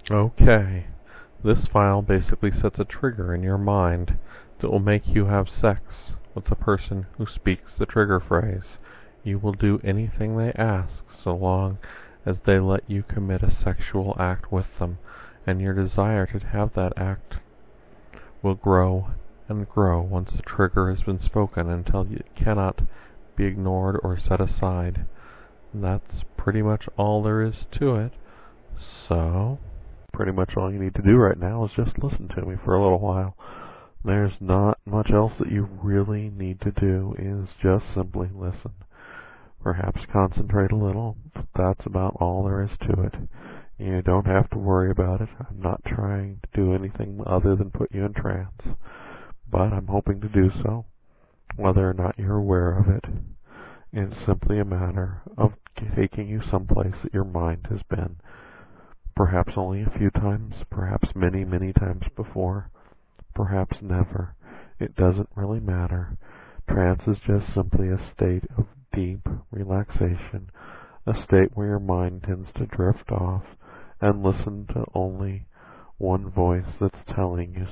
Okay, this file basically sets a trigger in your mind that will make you have sex with the person who speaks the trigger phrase. You will do anything they ask so long as they let you commit a sexual act with them, and your desire to have that act will grow and grow once the trigger has been spoken until it cannot be ignored or set aside. And that's pretty much all there is to it. So, pretty much all you need to do right now is just listen to me for a little while. There's not much else that you really need to do, is just simply listen. Perhaps concentrate a little, but that's about all there is to it. You don't have to worry about it. I'm not trying to do anything other than put you in trance, but I'm hoping to do so, whether or not you're aware of it. It's simply a matter of taking you someplace that your mind has been, perhaps only a few times, perhaps many, many times before, perhaps never. It doesn't really matter. Trance is just simply a state of deep relaxation, a state where your mind tends to drift off and listen to only one voice that's telling you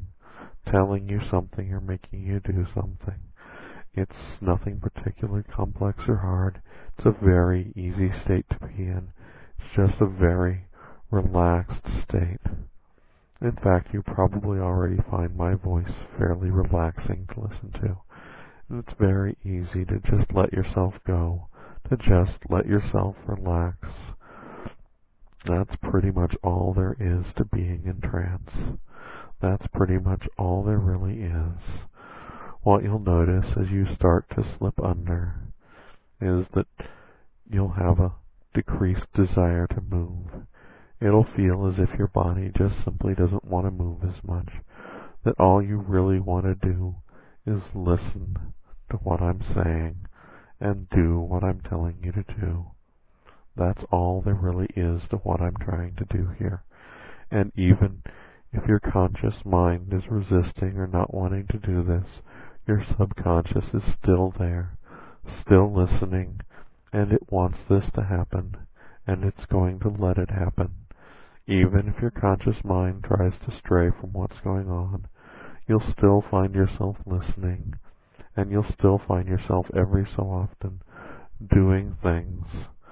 something or making you do something. It's nothing particularly complex or hard. It's a very easy state to be in. It's just a very relaxed state. In fact, you probably already find my voice fairly relaxing to listen to. And it's very easy to just let yourself go, to just let yourself relax. That's pretty much all there is to being in trance. That's pretty much all there really is. What you'll notice as you start to slip under is that you'll have a decreased desire to move. It'll feel as if your body just simply doesn't want to move as much, that all you really want to do is listen to what I'm saying and do what I'm telling you to do. That's all there really is to what I'm trying to do here. And even if your conscious mind is resisting or not wanting to do this, your subconscious is still there, still listening, and it wants this to happen, and it's going to let it happen. Even if your conscious mind tries to stray from what's going on, you'll still find yourself listening, and you'll still find yourself every so often doing things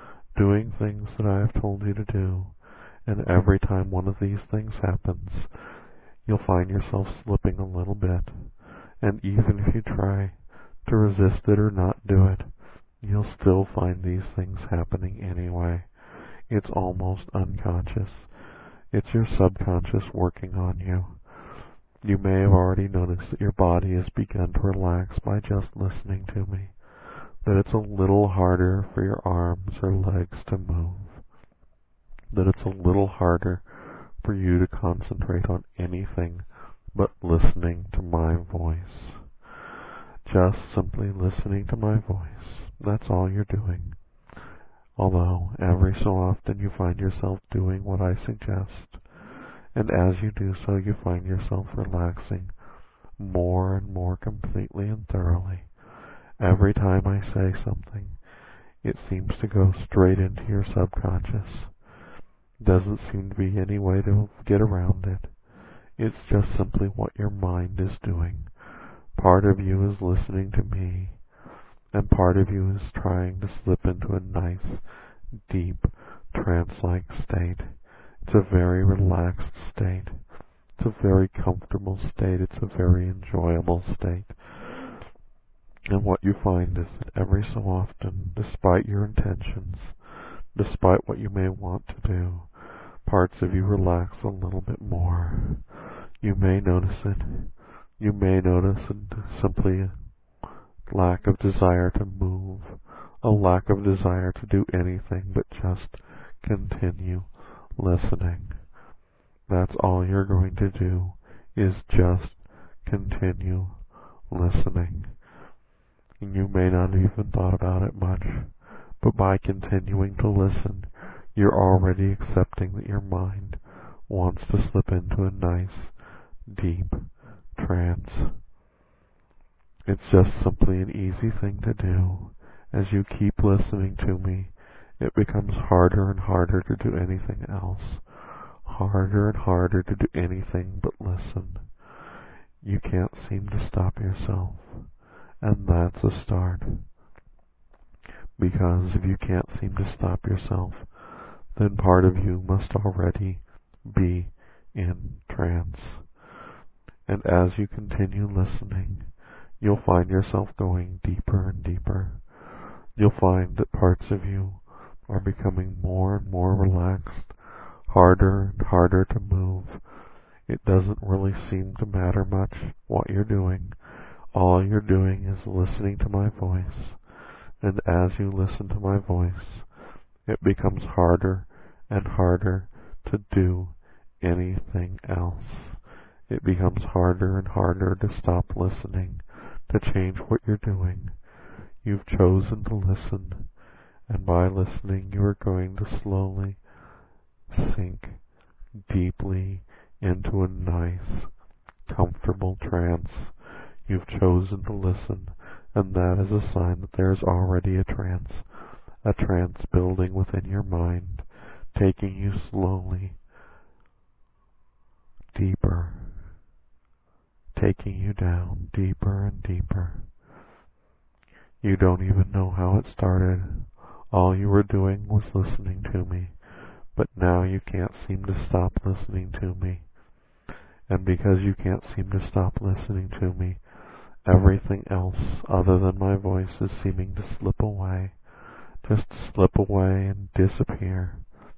that I have told you to do. And every time one of these things happens, you'll find yourself slipping a little bit. And even if you try to resist it or not do it, you'll still find these things happening anyway. It's almost unconscious. It's your subconscious working on you. You may have already noticed that your body has begun to relax by just listening to me, that it's a little harder for your arms or legs to move, that it's a little harder for you to concentrate on anything but listening to my voice. Just simply listening to my voice. That's all you're doing. Although every so often you find yourself doing what I suggest, and as you do so you find yourself relaxing more and more completely and thoroughly. Every time I say something, it seems to go straight into your subconscious. Doesn't seem to be any way to get around it. It's just simply what your mind is doing. Part of you is listening to me, and part of you is trying to slip into a nice, deep, trance-like state. It's a very relaxed state. It's a very comfortable state. It's a very enjoyable state. And what you find is that every so often, despite your intentions, despite what you may want to do, parts of you relax a little bit more. You may notice it. You may notice simply a lack of desire to move, a lack of desire to do anything but just continue listening. That's all you're going to do, is just continue listening. And you may not have even thought about it much, but by continuing to listen, you're already accepting that your mind wants to slip into a nice, deep trance. It's just simply an easy thing to do. As you keep listening to me, it becomes harder and harder to do anything else. harder and harder to do anything but listen. You can't seem to stop yourself, and that's a start. Because if you can't seem to stop yourself, then part of you must already be in trance. And as you continue listening, you'll find yourself going deeper and deeper. You'll find that parts of you are becoming more and more relaxed, harder and harder to move. It doesn't really seem to matter much what you're doing. All you're doing is listening to my voice. And as you listen to my voice, it becomes harder and harder to do anything else. It becomes harder and harder to stop listening, to change what you're doing. You've chosen to listen, and by listening you are going to slowly sink deeply into a nice, comfortable trance. You've chosen to listen, and that is a sign that there is already a trance building within your mind, taking you slowly deeper, taking you down deeper and deeper. You don't even know how it started. All you were doing was listening to me, but now you can't seem to stop listening to me. And because you can't seem to stop listening to me, everything else other than my voice is seeming to slip away, just slip away and disappear.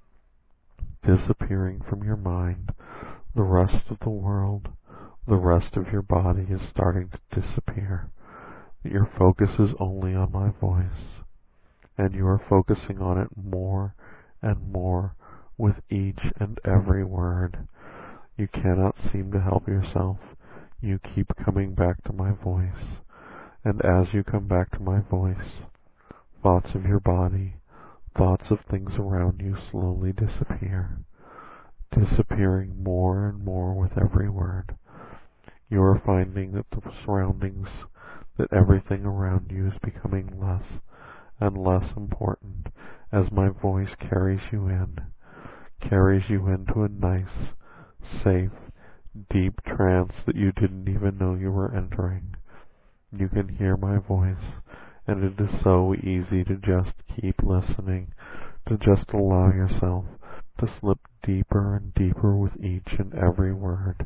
Disappearing from your mind, the rest of the world, the rest of your body is starting to disappear. Your focus is only on my voice, and you are focusing on it more and more with each and every word. You cannot seem to help yourself. You keep coming back to my voice, and as you come back to my voice, thoughts of your body, thoughts of things around you slowly disappear, disappearing more and more with every word. You are finding that the surroundings, that everything around you is becoming less and less important as my voice carries you into a nice, safe, deep trance that you didn't even know you were entering. You can hear my voice, and it is so easy to just keep listening, to just allow yourself to slip deeper and deeper with each and every word.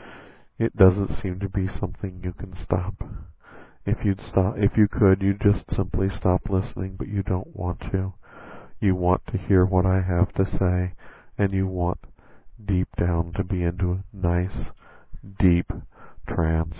It doesn't seem to be something you can stop. If you could, you'd just simply stop listening, but you don't want to. You want to hear what I have to say, and you want deep down to be into a nice, deep trance.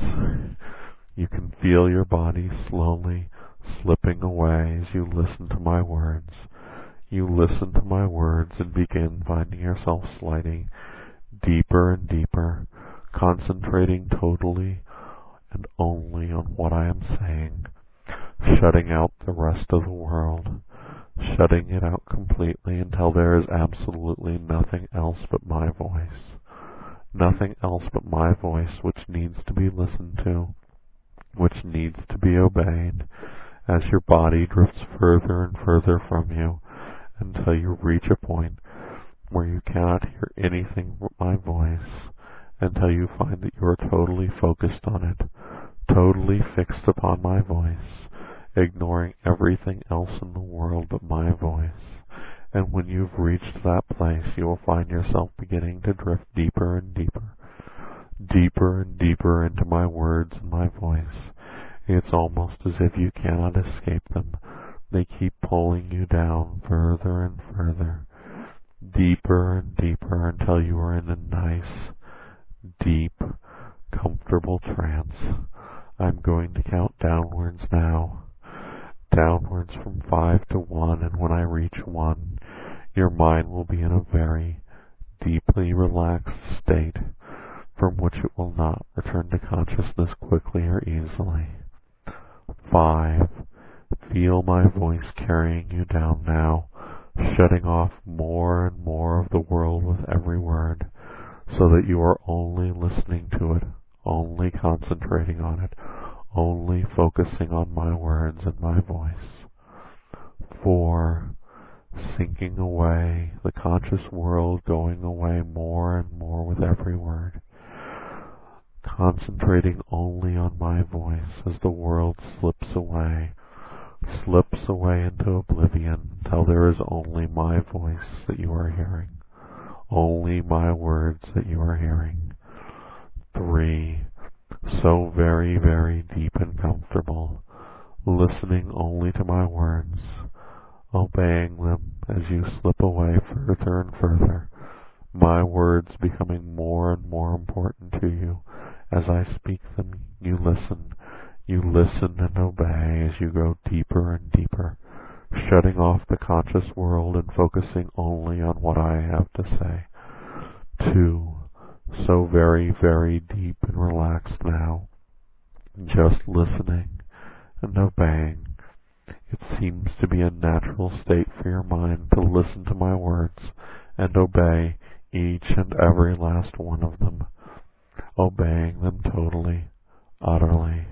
You can feel your body slowly slipping away as you listen to my words. You listen to my words and begin finding yourself sliding deeper and deeper, concentrating totally and only on what I am saying, shutting out the rest of the world, shutting it out completely until there is absolutely nothing else but my voice. Nothing else but my voice which needs to be listened to, which needs to be obeyed, as your body drifts further and further from you until you reach a point where you cannot hear anything but my voice, until you find that you are totally focused on it, totally fixed upon my voice, ignoring everything else in the world but my voice. And when you've reached that place, you will find yourself beginning to drift deeper and deeper, deeper and deeper into my words and my voice. It's almost as if you cannot escape them. They keep pulling you down further and further, deeper and deeper, until you are in a nice, deep, comfortable trance. I'm going to count downwards now. Downwards from 5 to 1, and when I reach 1, your mind will be in a very deeply relaxed state from which it will not return to consciousness quickly or easily. 5. Feel my voice carrying you down now, shutting off more and more of the world with every word, so that you are only listening to it, only concentrating on it, only focusing on my words and my voice. 4. sinking away, the conscious world going away more and more with every word, concentrating only on my voice as the world slips away into oblivion until there is only my voice that you are hearing, only my words that you are hearing. 3. So very, very deep and comfortable, listening only to my words, obeying them as you slip away further and further, my words becoming more and more important to you. As I speak them, you listen and obey as you go deeper and deeper, shutting off the conscious world and focusing only on what I have to say. 2. So very, very deep and relaxed now, just listening and obeying. It seems to be a natural state for your mind to listen to my words and obey each and every last one of them, obeying them totally, utterly.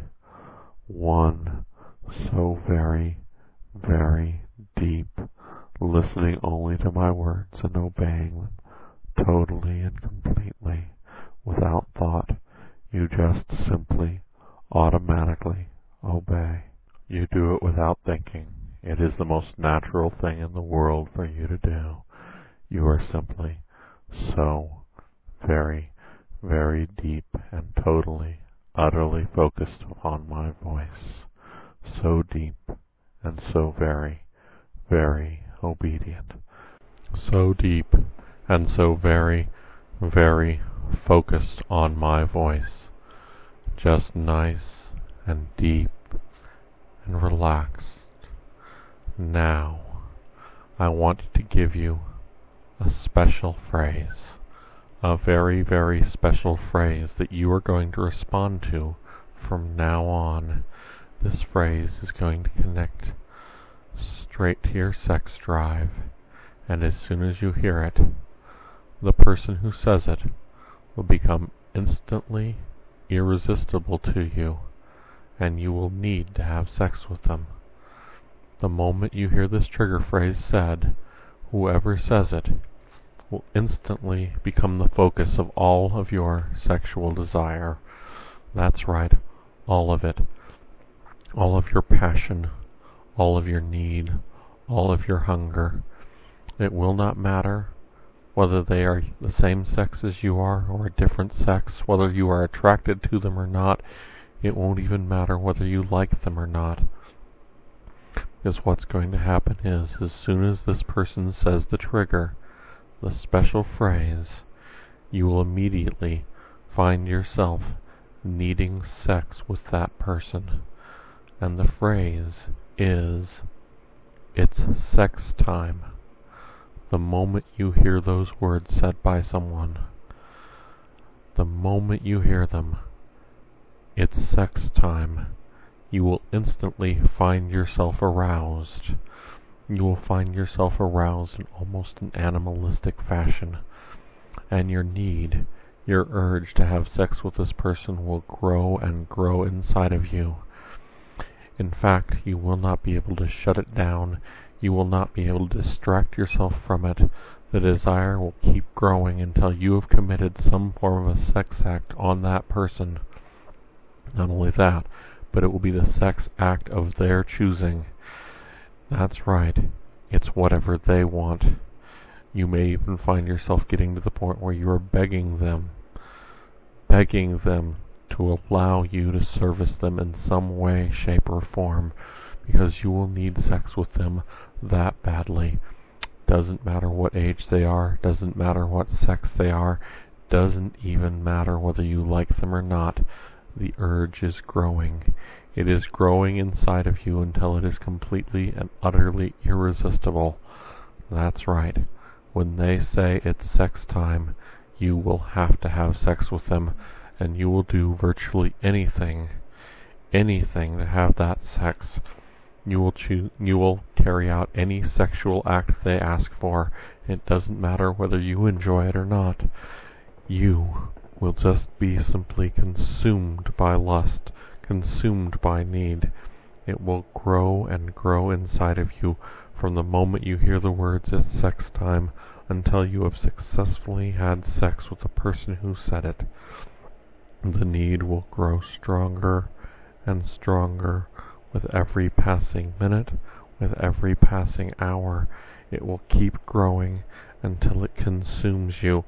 1. So very, very deep, listening only to my words and obeying them totally and completely, without thought. You just simply, automatically obey. You do it without thinking. It is the most natural thing in the world for you to do. You are simply so very, very deep and totally, utterly focused upon my voice. So deep and so very, very obedient. So deep and so very, very focused on my voice. Just nice and deep and relaxed. Now, I want to give you a special phrase, a very, very special phrase that you are going to respond to from now on. This phrase is going to connect straight to your sex drive, and as soon as you hear it, the person who says it will become instantly irresistible to you, and you will need to have sex with them. The moment you hear this trigger phrase said, whoever says it will instantly become the focus of all of your sexual desire. That's right, all of it. All of your passion, all of your need, all of your hunger. It will not matter whether they are the same sex as you are or a different sex, whether you are attracted to them or not. It won't even matter whether you like them or not. Because what's going to happen is, as soon as this person says the trigger, the special phrase, you will immediately find yourself needing sex with that person. And the phrase is, it's sex time. The moment you hear those words said by someone, the moment you hear them, it's sex time, you will instantly find yourself aroused. You will find yourself aroused in almost an animalistic fashion, and your need, your urge to have sex with this person will grow and grow inside of you. In fact, you will not be able to shut it down. You will not be able to distract yourself from it. The desire will keep growing until you have committed some form of a sex act on that person. Not only that, but it will be the sex act of their choosing. That's right, it's whatever they want. You may even find yourself getting to the point where you are begging them to allow you to service them in some way, shape, or form, because you will need sex with them that badly. Doesn't matter what age they are, doesn't matter what sex they are, doesn't even matter whether you like them or not. The urge is growing. It is growing inside of you until it is completely and utterly irresistible. That's right. When they say it's sex time, you will have to have sex with them, and you will do virtually anything to have that sex. You will carry out any sexual act they ask for. It doesn't matter whether you enjoy it or not. You will just be simply consumed by lust, consumed by need. It will grow and grow inside of you From the moment you hear the words "it's sex time" until you have successfully had sex with the person who said it, the need will grow stronger and stronger with every passing minute, with every passing hour. It will keep growing until it consumes you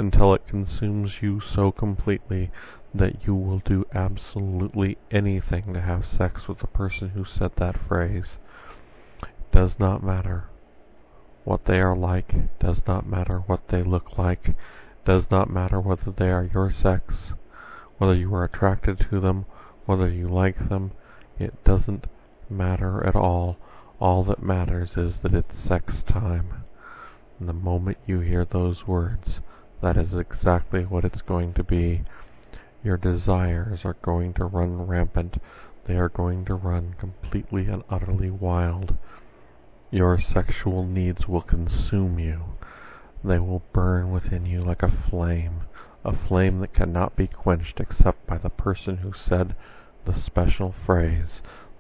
so completely that you will do absolutely anything to have sex with the person who said that phrase. It does not matter what they are like, it does not matter what they look like, it does not matter whether they are your sex, whether you are attracted to them, whether you like them. It doesn't matter at all. All that matters is that it's sex time. And the moment you hear those words, that is exactly what it's going to be. Your desires are going to run rampant. They are going to run completely and utterly wild. Your sexual needs will consume you. They will burn within you like a flame that cannot be quenched except by the person who said the special phrase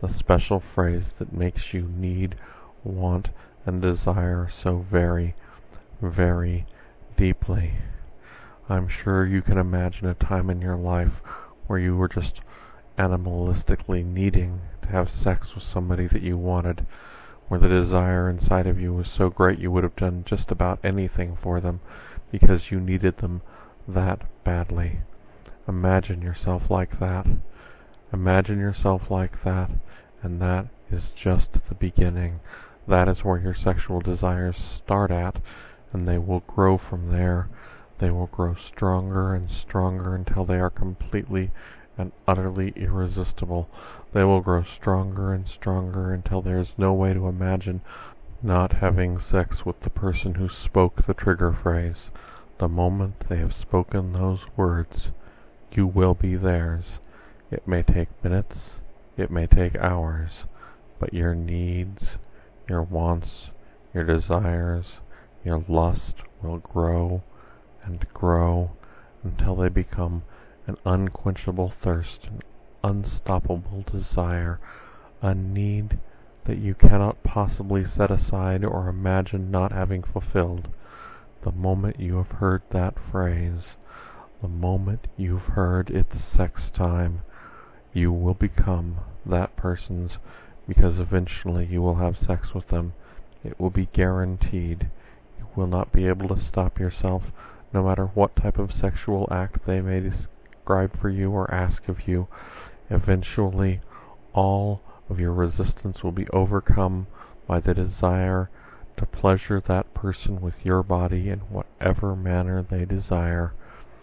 that makes you need, want, and desire so very, very deeply. I'm sure you can imagine a time in your life where you were just animalistically needing to have sex with somebody that you wanted, where the desire inside of you was so great you would have done just about anything for them because you needed them that badly. Imagine yourself like that. Imagine yourself like that, and that is just the beginning. That is where your sexual desires start at, and they will grow from there. They will grow stronger and stronger until they are completely and utterly irresistible. They will grow stronger and stronger until there is no way to imagine not having sex with the person who spoke the trigger phrase. The moment they have spoken those words, you will be theirs. It may take minutes, it may take hours, but your needs, your wants, your desires, your lust will grow and grow until they become an unquenchable thirst, an unstoppable desire, a need that you cannot possibly set aside or imagine not having fulfilled. The moment you have heard that phrase, the moment you've heard "it's sex time," you will become that person's, because eventually you will have sex with them. It will be guaranteed. You will not be able to stop yourself, no matter what type of sexual act they may describe for you or ask of you. Eventually, all of your resistance will be overcome by the desire to pleasure that person with your body in whatever manner they desire.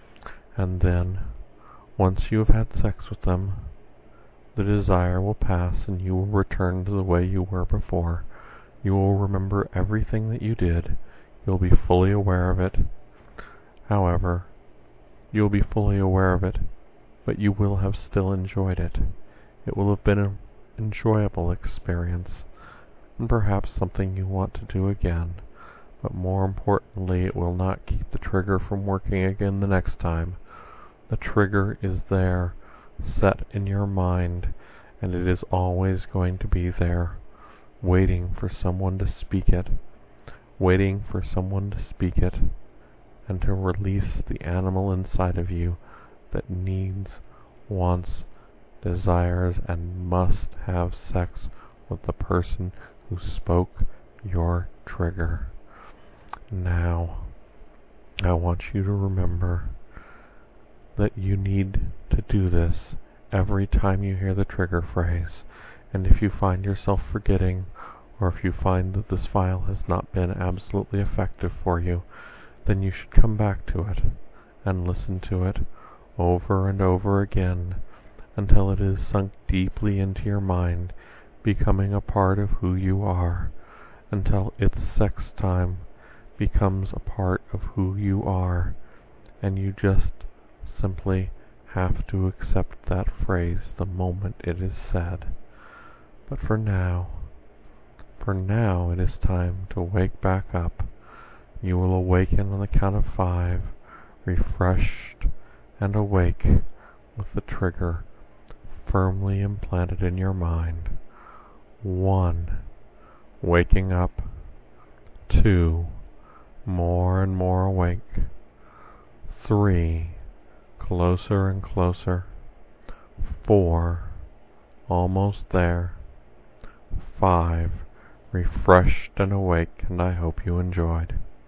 And then, once you have had sex with them, the desire will pass and you will return to the way you were before. You will remember everything that you did. You'll be fully aware of it. However, you'll be fully aware of it, but you will have still enjoyed it. It will have been an enjoyable experience, and perhaps something you want to do again, but more importantly, it will not keep the trigger from working again the next time. The trigger is there, set in your mind, and it is always going to be there, waiting for someone to speak it, and to release the animal inside of you that needs, wants, desires, and must have sex with the person who spoke your trigger. Now, I want you to remember that you need to do this every time you hear the trigger phrase, and if you find yourself forgetting, or if you find that this file has not been absolutely effective for you, then you should come back to it and listen to it over and over again until it is sunk deeply into your mind, becoming a part of who you are, until "it's sex time" becomes a part of who you are, and you just simply have to accept that phrase the moment it is said. But for now it is time to wake back up. You will awaken on the count of 5, refreshed and awake, with the trigger firmly implanted in your mind. 1. waking up. 2, more and more awake. 3, closer and closer. 4, almost there. 5, refreshed and awake, and I hope you enjoyed.